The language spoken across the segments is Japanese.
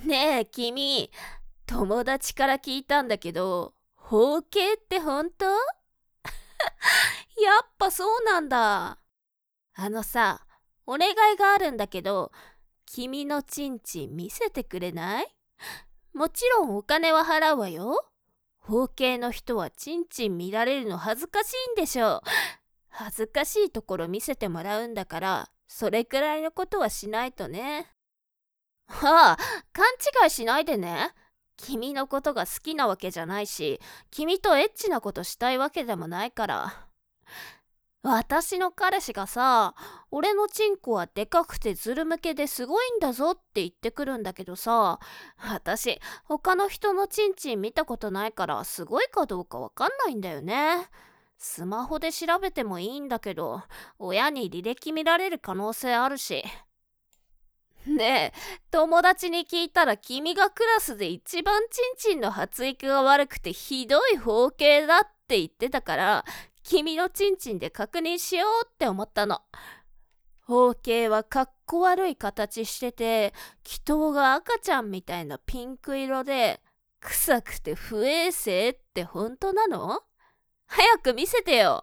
ねえ君、友達から聞いたんだけど、包茎って本当？やっぱそうなんだ。あのさ、お願いがあるんだけど、君のチンチン見せてくれない？もちろんお金は払うわよ。包茎の人はチンチン見られるの恥ずかしいんでしょう。恥ずかしいところ見せてもらうんだから、それくらいのことはしないとね。ああ、勘違いしないでね。君のことが好きなわけじゃないし、君とエッチなことしたいわけでもないから。私の彼氏がさ、俺のチンコはでかくてズル向けですごいんだぞって言ってくるんだけどさ、私、他の人のチンチン見たことないからすごいかどうかわかんないんだよね。スマホで調べてもいいんだけど、親に履歴見られる可能性あるし。ねえ、友達に聞いたら君がクラスで一番チンチンの発育が悪くてひどい包茎だって言ってたから、君のチンチンで確認しようって思ったの。包茎はかっこ悪い形してて、気筒が赤ちゃんみたいなピンク色で、臭くて不衛生って本当なの？早く見せてよ。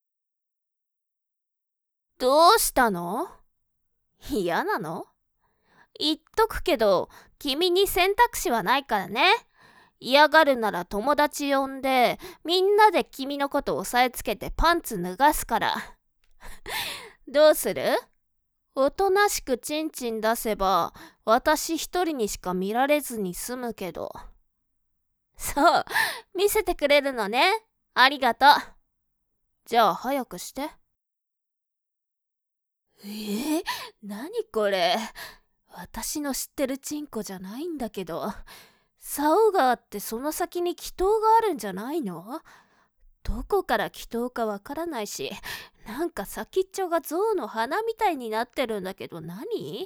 どうしたの？嫌なの？言っとくけど、君に選択肢はないからね。嫌がるなら友達呼んで、みんなで君のこと押さえつけてパンツ脱がすから。どうする？おとなしくチンチン出せば、私一人にしか見られずに済むけど。そう、見せてくれるのね。ありがとう。じゃあ早くして。何これ？私の知ってるチンコじゃないんだけど。竿があってその先に気筒があるんじゃないの？どこから気筒かわからないし、なんか先っちょが象の鼻みたいになってるんだけど何？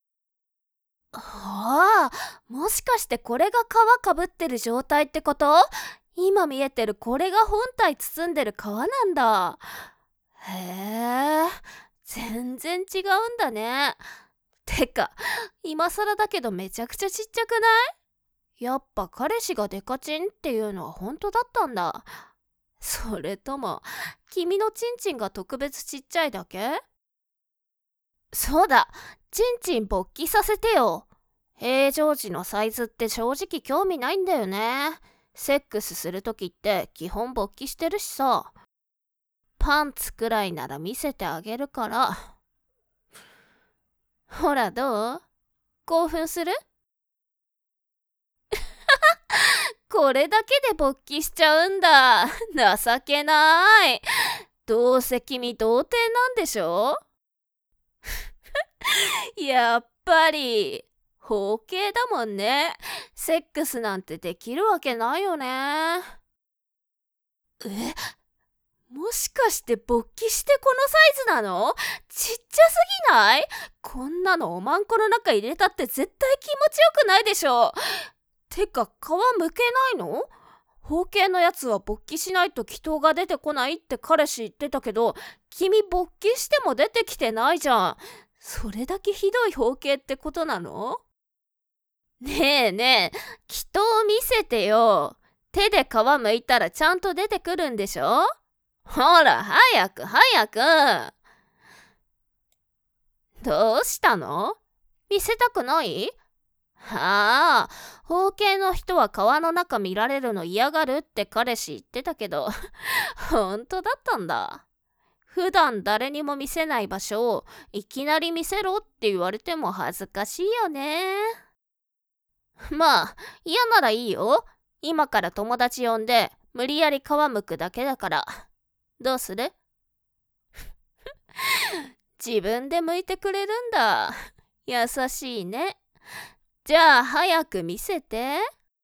ああ、もしかしてこれが皮かぶってる状態ってこと？今見えてるこれが本体包んでる皮なんだ。へえ、全然違うんだね。てか、今更だけどめちゃくちゃちっちゃくない？やっぱ彼氏がデカチンっていうのは本当だったんだ。それとも、君のチンチンが特別ちっちゃいだけ？そうだ、チンチン勃起させてよ。平常時のサイズって正直興味ないんだよね。セックスするときって基本勃起してるしさ。パンツくらいなら見せてあげるから。ほらどう？興奮する？これだけで勃起しちゃうんだ。情けない。どうせ君童貞なんでしょ？やっぱり包茎だもんね。セックスなんてできるわけないよね。もしかして勃起してこのサイズなの？ちっちゃすぎない？こんなのおまんこの中入れたって絶対気持ちよくないでしょ。てか皮むけないの？包茎のやつは勃起しないと気筒が出てこないって彼氏言ってたけど、君勃起しても出てきてないじゃん。それだけひどい包茎ってことなの？ねえねえ、気筒見せてよ。手で皮むいたらちゃんと出てくるんでしょ？ほら、早く早く。どうしたの？見せたくない？はあ、包茎の人は皮の中見られるの嫌がるって彼氏言ってたけど、本当だったんだ。普段誰にも見せない場所をいきなり見せろって言われても恥ずかしいよね。まあ、嫌ならいいよ。今から友達呼んで、無理やり皮むくだけだから。どうする？自分で剥いてくれるんだ。優しいね。じゃあ早く見せて。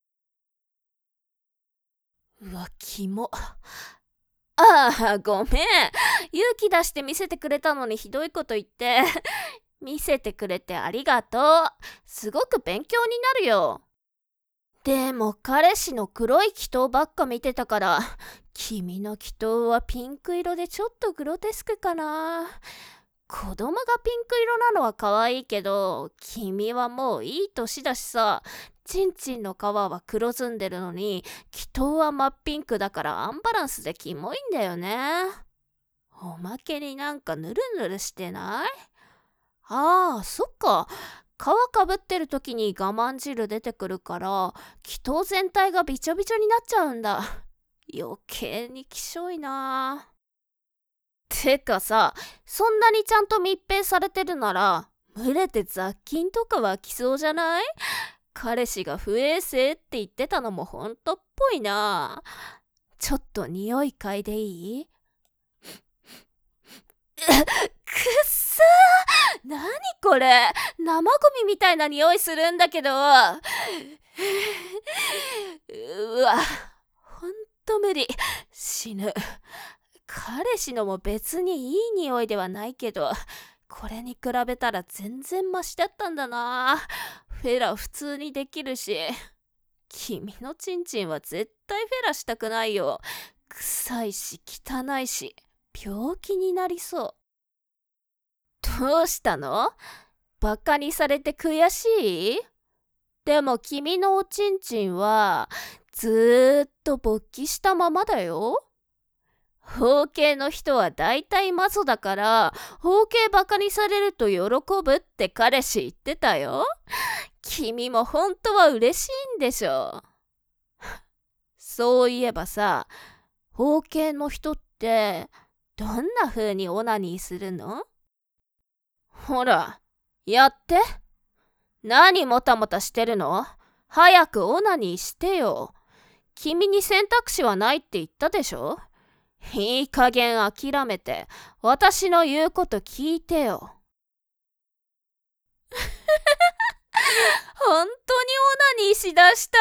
うわ、キモ。ああ、ごめん。勇気出して見せてくれたのにひどいこと言って。見せてくれてありがとう。すごく勉強になるよ。でも彼氏の黒い気筒ばっか見てたから、君の気筒はピンク色でちょっとグロテスクかな。 子供がピンク色なのは可愛いけど、君はもういい年だしさ、チンチンの皮は黒ずんでるのに、気筒は真っピンクだからアンバランスでキモいんだよね。おまけになんかヌルヌルしてない？ああ、そっか。皮かぶってる時に我慢汁出てくるから、気筒全体がびちょびちょになっちゃうんだ。余計にきしょいな。てかさ、そんなにちゃんと密閉されてるなら、蒸れて雑菌とか湧きそうじゃない？彼氏が不衛生って言ってたのもほんとっぽいな。ちょっと匂い嗅いでいい？くっさー、なにこれ、生ゴミみたいな匂いするんだけど。うわ、ほんと無理、死ぬ。彼氏のも別にいい匂いではないけど、これに比べたら全然マシだったんだな。フェラ普通にできるし。君のチンチンは絶対フェラしたくないよ。臭いし汚いし、病気になりそう。どうしたの？バカにされて悔しい？でも君のおちんちんはずーっと勃起したままだよ。包茎の人はだいたいマゾだから、包茎バカにされると喜ぶって彼氏言ってたよ。君も本当は嬉しいんでしょ。そういえばさ、包茎の人ってどんな風にオナニーするの？ほら、やって。何もたもたしてるの？早くオナニーしてよ。君に選択肢はないって言ったでしょ？いい加減諦めて、私の言うこと聞いてよ。本当にオナニーしだした。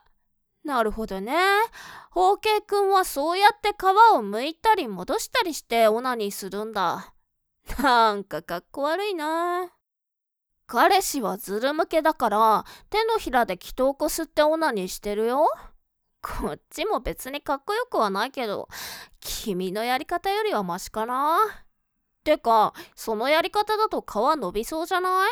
なるほどね。包茎くんはそうやって皮を剥いたり戻したりしてオナニーするんだ。なんかかっこ悪いな。彼氏はズル向けだから手のひらで気筒こすってオナニーしてるよ。こっちも別にかっこよくはないけど、君のやり方よりはマシかな。てか、そのやり方だと皮伸びそうじゃない？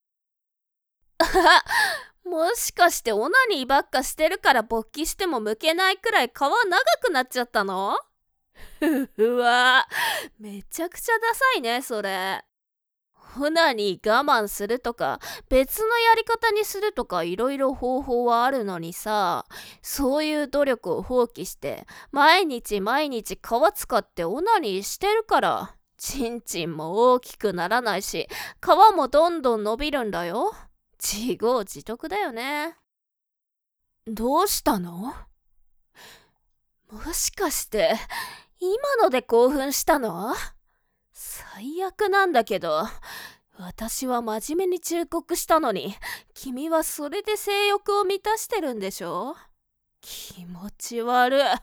もしかしてオナニーばっかしてるから勃起しても剥けないくらい皮長くなっちゃったの？うわ、めちゃくちゃダサいね、それ。オナニー我慢するとか、別のやり方にするとかいろいろ方法はあるのにさ、そういう努力を放棄して、毎日毎日皮使ってオナニーしてるから、チンチンも大きくならないし、皮もどんどん伸びるんだよ。自業自得だよね。どうしたの？もしかして今ので興奮したの？最悪なんだけど、私は真面目に忠告したのに、君はそれで性欲を満たしてるんでしょ？気持ち悪い。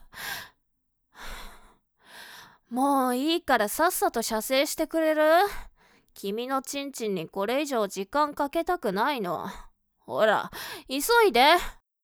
もういいからさっさと射精してくれる？君のチンチンにこれ以上時間かけたくないの。ほら、急いで。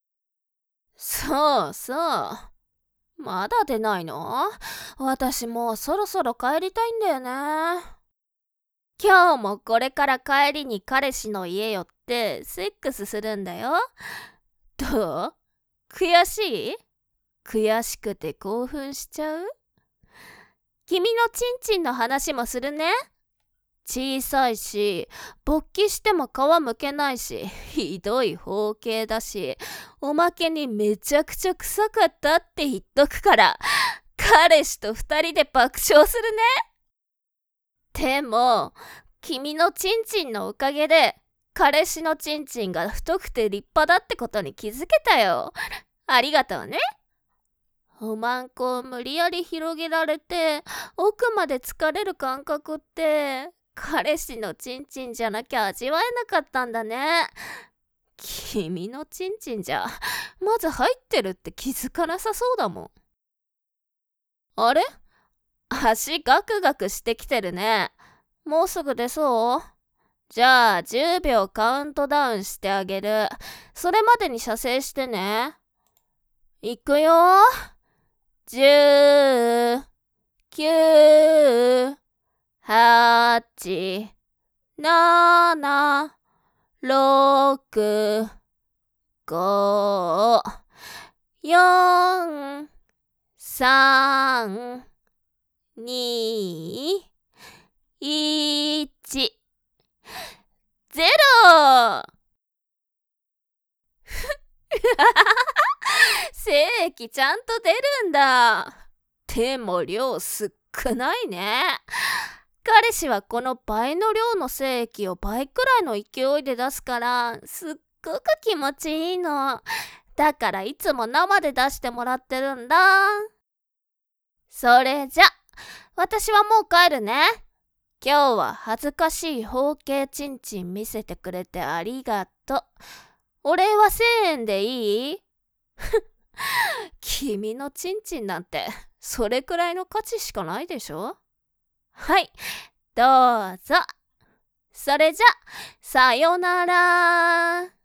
そうそう。まだ出ないの？私もうそろそろ帰りたいんだよね。今日もこれから帰りに彼氏の家寄ってセックスするんだよ。どう？悔しい？悔しくて興奮しちゃう？君のチンチンの話もするね。小さいし、勃起しても皮むけないし、ひどい包茎だし、おまけにめちゃくちゃ臭かったって言っとくから、彼氏と二人で爆笑するね。でも、君のチンチンのおかげで、彼氏のチンチンが太くて立派だってことに気づけたよ。ありがとうね。おまんこを無理やり広げられて、奥まで疲れる感覚って、彼氏のチンチンじゃなきゃ味わえなかったんだね。君のチンチンじゃ、まず入ってるって気づかなさそうだもん。あれ？足ガクガクしてきてるね。もうすぐ出そう？じゃあ10秒カウントダウンしてあげる。それまでに射精してね。いくよ。10、9、 8、7、6、5、4、3、2、1、0。精液ちゃんと出るんだ。でも量少ないね。彼氏はこの倍の量の精液を倍くらいの勢いで出すからすっごく気持ちいいの。だからいつも生で出してもらってるんだ。それじゃ私はもう帰るね。今日は恥ずかしい包茎ちんちん見せてくれてありがとう。お礼は1000円でいい？君のちんちんなんてそれくらいの価値しかないでしょ。はい、どうぞ。それじゃさよなら。